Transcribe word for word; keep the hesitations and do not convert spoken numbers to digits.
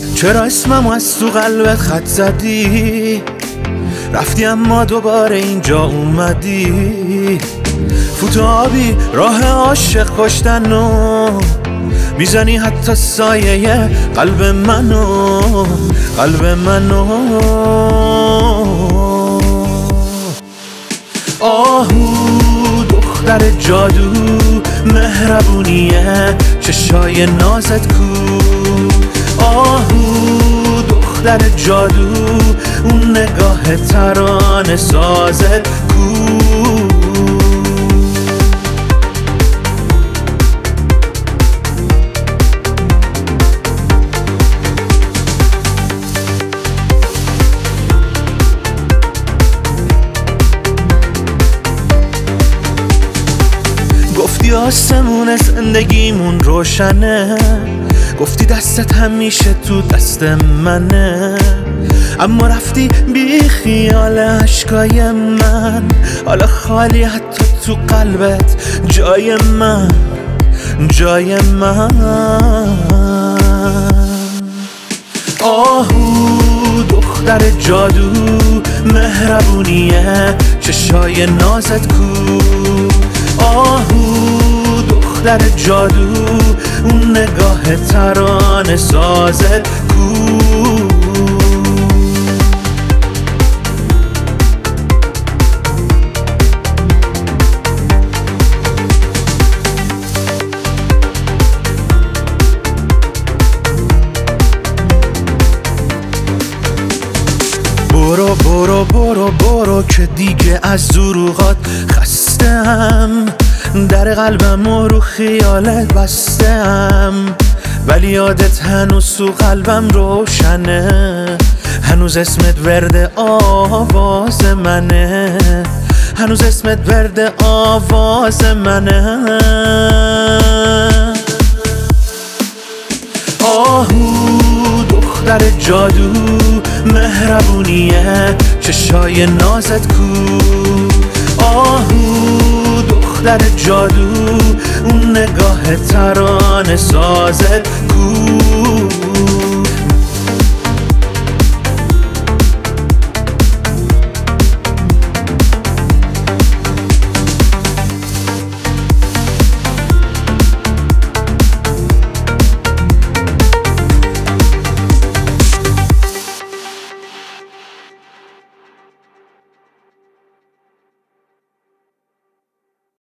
چرا اسمم از تو قلبت خط زدی؟ رفتی اما دوباره اینجا اومدی. فوت آبی راه عاشق کشتنو میزنی، حتی سایه قلب منو قلب منو. آهو دختر جادو مهربونیه چشای نازت کو. آهو دختر جادو اون نگاه ترانه سازت کو. گفتی آسمون زندگیمون روشنه، گفتی دستت همیشه تو دست منه، اما رفتی بی خیال عشقای من. حالا خالی حتی تو قلبت جای من جای من. آهو دختر جادو مهربونیه چشای نازت کو. آهو دختر جادو اون نگاه ترانه سازت کو. برو برو برو برو که دیگه از دروغات خستم. در قلبم و رو خیالت بستم، ولی یادت هنوز تو قلبم روشنه. هنوز اسمت ورد آواز منه، هنوز اسمت ورد آواز منه. آهو دختر جادو مهربونیه چشای نازت کو. آهو دختر جادو اون نگاه ترانه سازت کو.